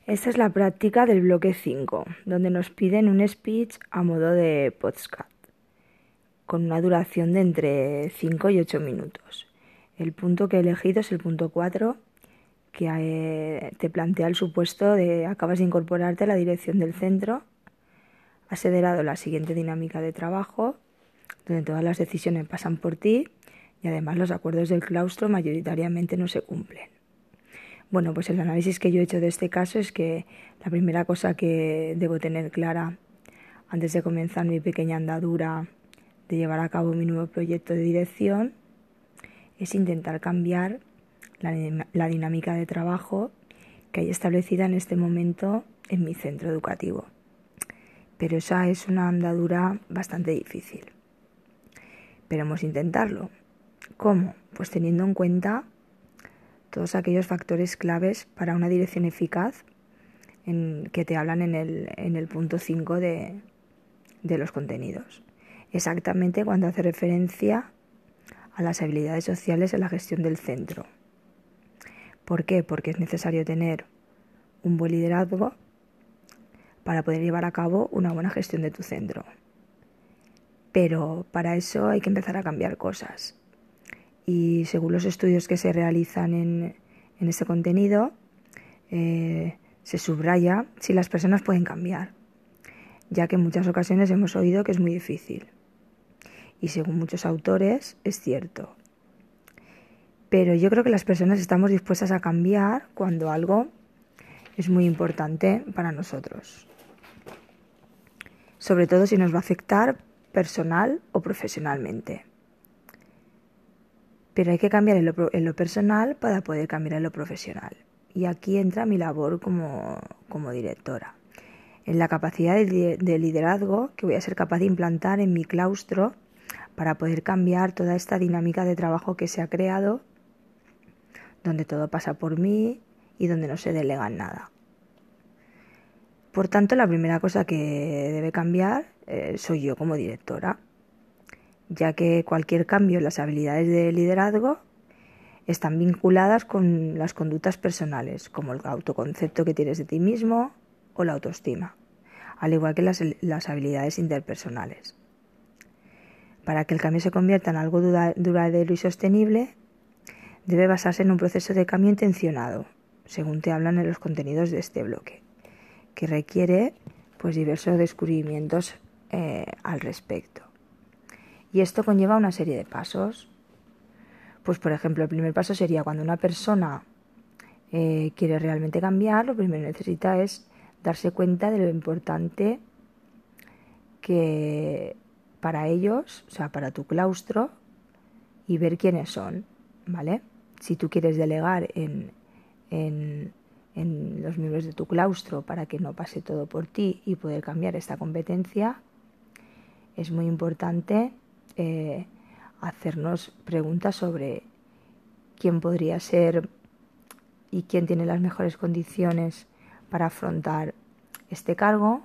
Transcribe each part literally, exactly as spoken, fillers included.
Esta es la práctica del bloque cinco, donde nos piden un speech a modo de podcast, con una duración de entre cinco y ocho minutos. El punto que he elegido es el punto cuatro, que eh, te plantea el supuesto de acabas de incorporarte a la dirección del centro, has heredado la siguiente dinámica de trabajo, donde todas las decisiones pasan por ti y además los acuerdos del claustro mayoritariamente no se cumplen. Bueno, pues el análisis que yo he hecho de este caso es que la primera cosa que debo tener clara antes de comenzar mi pequeña andadura de llevar a cabo mi nuevo proyecto de dirección es intentar cambiar la, la dinámica de trabajo que hay establecida en este momento en mi centro educativo. Pero esa es una andadura bastante difícil. Pero hemos de intentarlo. ¿Cómo? Pues teniendo en cuenta todos aquellos factores claves para una dirección eficaz en, que te hablan en el, en el punto cinco de, de los contenidos. Exactamente cuando hace referencia a las habilidades sociales en la gestión del centro. ¿Por qué? Porque es necesario tener un buen liderazgo para poder llevar a cabo una buena gestión de tu centro. Pero para eso hay que empezar a cambiar cosas. Y según los estudios que se realizan en, en este contenido, eh, se subraya si las personas pueden cambiar, ya que en muchas ocasiones hemos oído que es muy difícil. Y según muchos autores, es cierto. Pero yo creo que las personas estamos dispuestas a cambiar cuando algo es muy importante para nosotros. Sobre todo si nos va a afectar personal o profesionalmente. Pero hay que cambiar en lo, en lo personal para poder cambiar en lo profesional. Y aquí entra mi labor como, como directora. En la capacidad de, de liderazgo que voy a ser capaz de implantar en mi claustro para poder cambiar toda esta dinámica de trabajo que se ha creado, donde todo pasa por mí y donde no se delega nada. Por tanto, la primera cosa que debe cambiar eh, soy yo como directora, ya que cualquier cambio en las habilidades de liderazgo están vinculadas con las conductas personales, como el autoconcepto que tienes de ti mismo o la autoestima, al igual que las, las habilidades interpersonales. Para que el cambio se convierta en algo duradero y sostenible, debe basarse en un proceso de cambio intencionado, según te hablan en los contenidos de este bloque, que requiere pues diversos descubrimientos eh, al respecto. Y esto conlleva una serie de pasos. Pues por ejemplo, el primer paso sería cuando una persona eh, quiere realmente cambiar, lo primero que necesita es darse cuenta de lo importante que para ellos, o sea, para tu claustro, y ver quiénes son, ¿vale? Si tú quieres delegar en, en, en los miembros de tu claustro para que no pase todo por ti y poder cambiar esta competencia, es muy importante eh, hacernos preguntas sobre quién podría ser y quién tiene las mejores condiciones para afrontar este cargo,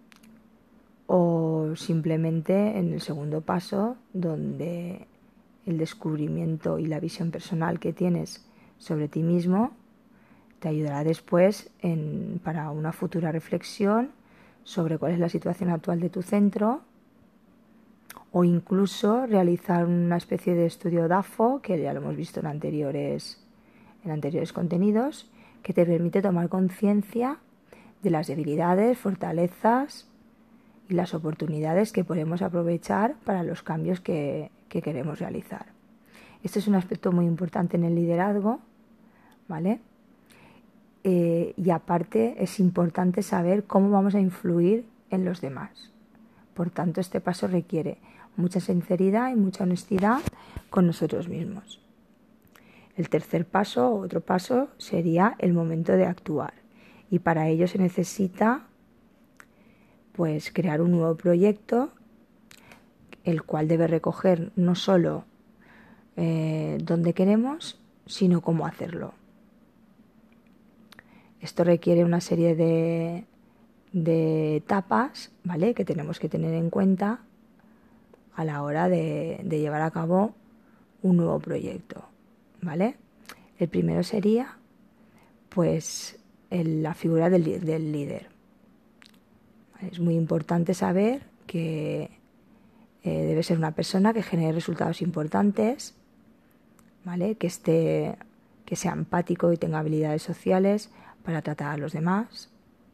o simplemente en el segundo paso, donde el descubrimiento y la visión personal que tienes sobre ti mismo te ayudará después en, para una futura reflexión sobre cuál es la situación actual de tu centro, o incluso realizar una especie de estudio D A F O, que ya lo hemos visto en anteriores, en anteriores contenidos, que te permite tomar conciencia de las debilidades, fortalezas y las oportunidades que podemos aprovechar para los cambios que, que queremos realizar. Este es un aspecto muy importante en el liderazgo, ¿vale? Eh, y aparte es importante saber cómo vamos a influir en los demás. Por tanto, este paso requiere mucha sinceridad y mucha honestidad con nosotros mismos. El tercer paso, o otro paso, sería el momento de actuar. Y para ello se necesita pues crear un nuevo proyecto, el cual debe recoger no solo eh, dónde queremos, sino cómo hacerlo. Esto requiere una serie de, de etapas, ¿vale?, que tenemos que tener en cuenta a la hora de, de llevar a cabo un nuevo proyecto, ¿vale? El primero sería, pues, el, la figura del, del líder. Es muy importante saber que eh, debe ser una persona que genere resultados importantes, ¿vale? Que esté, que sea empático y tenga habilidades sociales para tratar a los demás.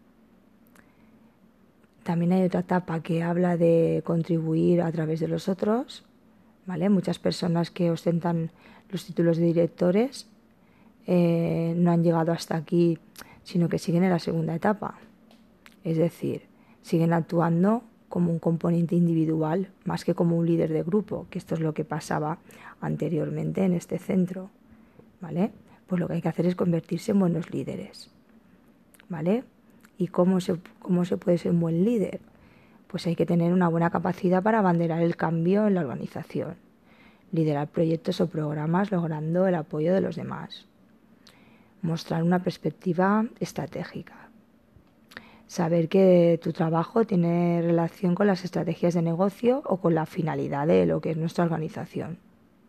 También hay otra etapa que habla de contribuir a través de los otros, ¿vale? Muchas personas que ostentan los títulos de directores eh, no han llegado hasta aquí, sino que siguen en la segunda etapa. Es decir, siguen actuando como un componente individual más que como un líder de grupo, que esto es lo que pasaba anteriormente en este centro, ¿vale? Pues lo que hay que hacer es convertirse en buenos líderes, ¿vale? ¿Y cómo se, cómo se puede ser un buen líder? Pues hay que tener una buena capacidad para abanderar el cambio en la organización, liderar proyectos o programas logrando el apoyo de los demás, mostrar una perspectiva estratégica, saber que tu trabajo tiene relación con las estrategias de negocio o con la finalidad de lo que es nuestra organización,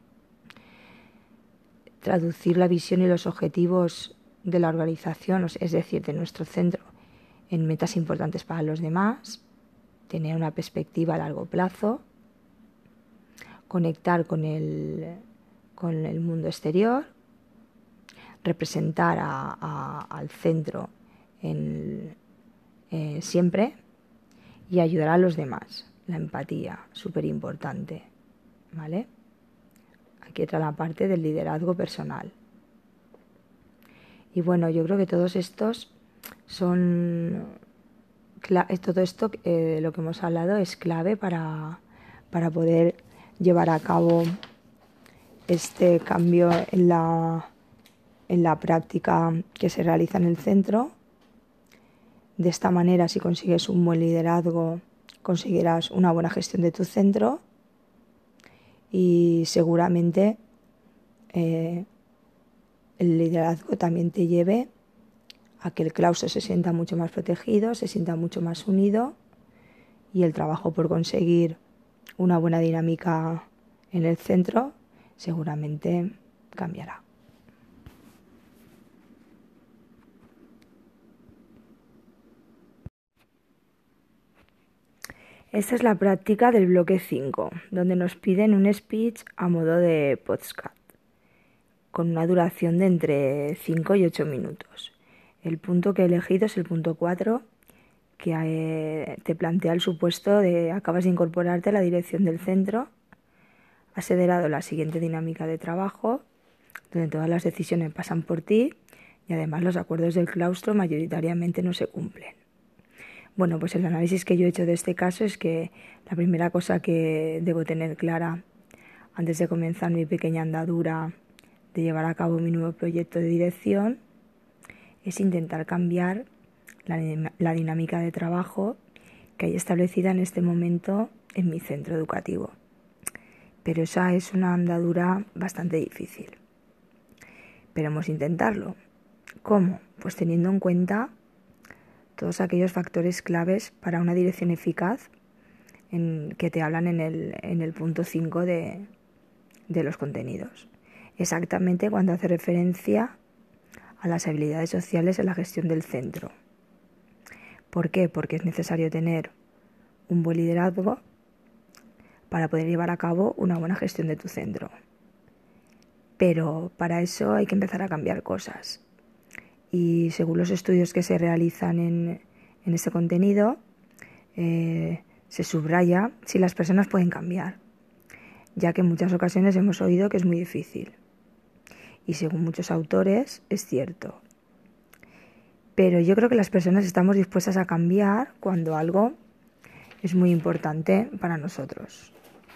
traducir la visión y los objetivos de la organización, es decir, de nuestro centro, en metas importantes para los demás, tener una perspectiva a largo plazo, conectar con el, con el mundo exterior, representar a, a, al centro en, eh, siempre y ayudar a los demás. La empatía, súper importante, ¿vale? Aquí entra la parte del liderazgo personal. Y bueno, yo creo que todos estos son... Todo esto, eh, lo que hemos hablado, es clave para, para poder llevar a cabo este cambio en la, en la práctica que se realiza en el centro. De esta manera, si consigues un buen liderazgo, conseguirás una buena gestión de tu centro y seguramente eh, el liderazgo también te lleve a que el claustro se sienta mucho más protegido, se sienta mucho más unido y el trabajo por conseguir una buena dinámica en el centro seguramente cambiará. Esta es la práctica del bloque cinco, donde nos piden un speech a modo de podcast, con una duración de entre cinco y ocho minutos. El punto que he elegido es el punto cuatro, que eh, te plantea el supuesto de acabas de incorporarte a la dirección del centro, has heredado la siguiente dinámica de trabajo, donde todas las decisiones pasan por ti y además los acuerdos del claustro mayoritariamente no se cumplen. Bueno, pues el análisis que yo he hecho de este caso es que la primera cosa que debo tener clara antes de comenzar mi pequeña andadura de llevar a cabo mi nuevo proyecto de dirección es intentar cambiar la, la dinámica de trabajo que hay establecida en este momento en mi centro educativo. Pero esa es una andadura bastante difícil. Pero hemos de intentarlo. ¿Cómo? Pues teniendo en cuenta todos aquellos factores claves para una dirección eficaz en, que te hablan en el, en el punto cinco de, de los contenidos. Exactamente cuando hace referencia a las habilidades sociales en la gestión del centro. ¿Por qué? Porque es necesario tener un buen liderazgo para poder llevar a cabo una buena gestión de tu centro. Pero para eso hay que empezar a cambiar cosas. Y según los estudios que se realizan en, en este contenido, eh, se subraya si las personas pueden cambiar, ya que en muchas ocasiones hemos oído que es muy difícil. Y según muchos autores, es cierto. Pero yo creo que las personas estamos dispuestas a cambiar cuando algo es muy importante para nosotros.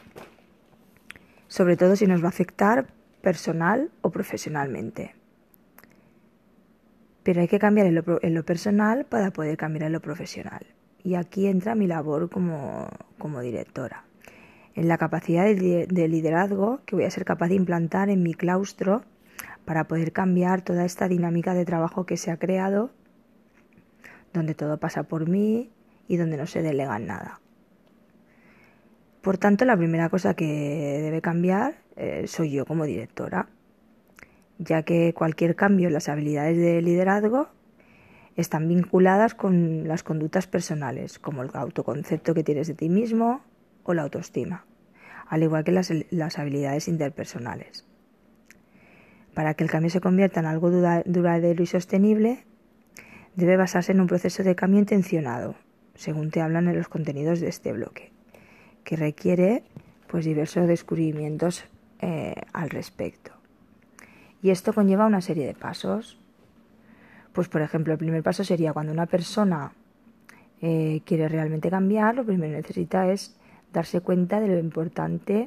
Sobre todo si nos va a afectar personal o profesionalmente. Pero hay que cambiar en lo, en lo personal para poder cambiar en lo profesional. Y aquí entra mi labor como, como directora. En la capacidad de, de liderazgo que voy a ser capaz de implantar en mi claustro para poder cambiar toda esta dinámica de trabajo que se ha creado, donde todo pasa por mí y donde no se delega en nada. Por tanto, la primera cosa que debe cambiar eh, soy yo como directora, ya que cualquier cambio en las habilidades de liderazgo están vinculadas con las conductas personales, como el autoconcepto que tienes de ti mismo o la autoestima, al igual que las, las habilidades interpersonales. Para que el cambio se convierta en algo duradero y sostenible, debe basarse en un proceso de cambio intencionado, según te hablan en los contenidos de este bloque, que requiere pues diversos descubrimientos eh, al respecto. Y esto conlleva una serie de pasos. Pues por ejemplo, el primer paso sería cuando una persona eh, quiere realmente cambiar, lo primero que necesita es darse cuenta de lo importante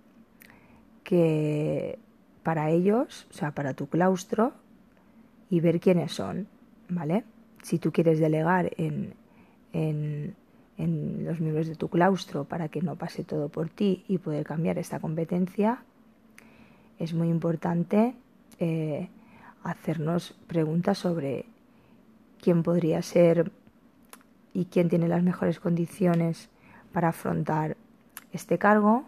que para ellos, o sea, para tu claustro, y ver quiénes son, ¿vale? Si tú quieres delegar en, en, en los miembros de tu claustro para que no pase todo por ti y poder cambiar esta competencia, es muy importante eh, hacernos preguntas sobre quién podría ser y quién tiene las mejores condiciones para afrontar este cargo,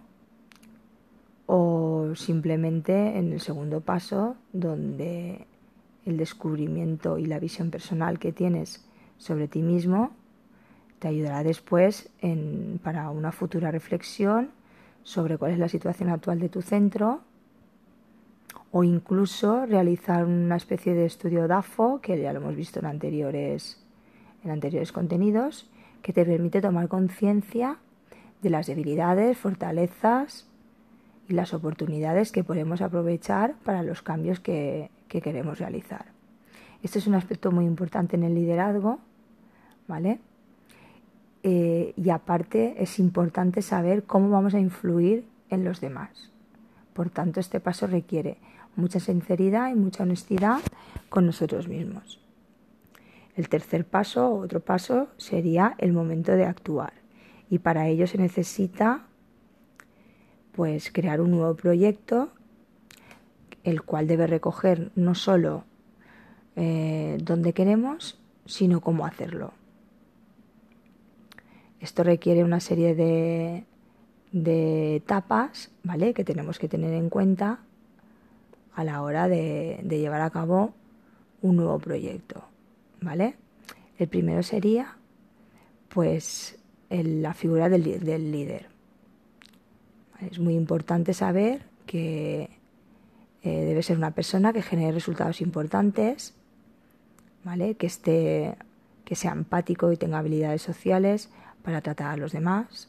o simplemente en el segundo paso, donde el descubrimiento y la visión personal que tienes sobre ti mismo te ayudará después en, para una futura reflexión sobre cuál es la situación actual de tu centro, o incluso realizar una especie de estudio D A F O, que ya lo hemos visto en anteriores, en anteriores contenidos, que te permite tomar conciencia de las debilidades, fortalezas y las oportunidades que podemos aprovechar para los cambios que, que queremos realizar. Este es un aspecto muy importante en el liderazgo, ¿vale? Eh, y aparte es importante saber cómo vamos a influir en los demás. Por tanto, este paso requiere mucha sinceridad y mucha honestidad con nosotros mismos. El tercer paso, o otro paso, sería el momento de actuar. Y para ello se necesita pues crear un nuevo proyecto, el cual debe recoger no solo eh, dónde queremos, sino cómo hacerlo. Esto requiere una serie de, de etapas, ¿vale?, que tenemos que tener en cuenta a la hora de, de llevar a cabo un nuevo proyecto, ¿vale? El primero sería pues el, la figura del, del líder. Es muy importante saber que eh, debe ser una persona que genere resultados importantes, ¿vale?, que esté, que sea empático y tenga habilidades sociales para tratar a los demás.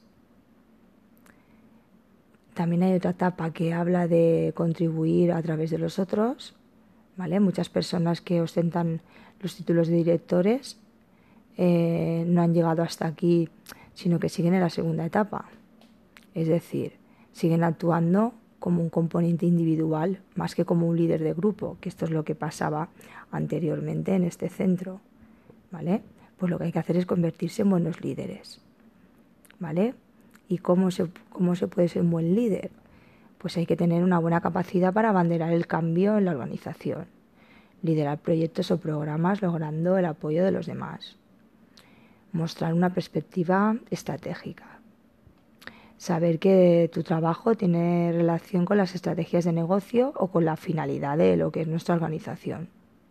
También hay otra etapa que habla de contribuir a través de los otros, ¿vale? Muchas personas que ostentan los títulos de directores eh, no han llegado hasta aquí, sino que siguen en la segunda etapa. Es decir, siguen actuando como un componente individual más que como un líder de grupo, que esto es lo que pasaba anteriormente en este centro, ¿vale? Pues lo que hay que hacer es convertirse en buenos líderes, ¿vale? ¿Y cómo se, cómo se puede ser un buen líder? Pues hay que tener una buena capacidad para abanderar el cambio en la organización, liderar proyectos o programas logrando el apoyo de los demás, mostrar una perspectiva estratégica, saber que tu trabajo tiene relación con las estrategias de negocio o con la finalidad de lo que es nuestra organización,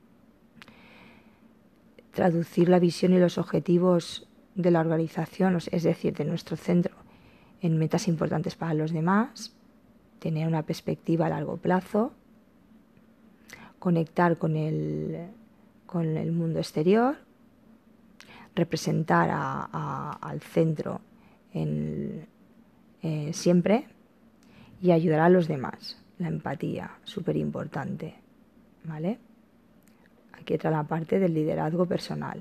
traducir la visión y los objetivos de la organización, es decir, de nuestro centro, en metas importantes para los demás, tener una perspectiva a largo plazo, conectar con el, con el mundo exterior, representar a, a, al centro en, eh, siempre, y ayudar a los demás. La empatía, súper importante, ¿vale? Aquí entra la parte del liderazgo personal.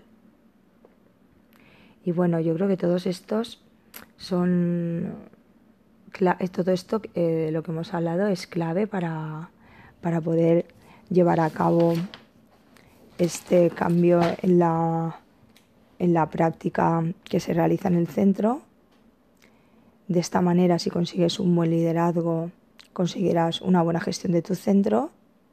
Y bueno, yo creo que todos estos son... Todo esto de eh, lo que hemos hablado es clave para, para poder llevar a cabo este cambio en la, en la práctica que se realiza en el centro. De esta manera, si consigues un buen liderazgo, conseguirás una buena gestión de tu centro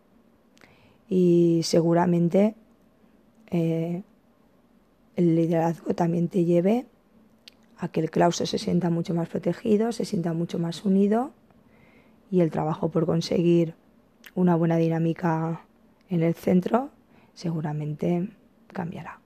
y seguramente eh, el liderazgo también te lleve a que el claustro se sienta mucho más protegido, se sienta mucho más unido, y el trabajo por conseguir una buena dinámica en el centro seguramente cambiará.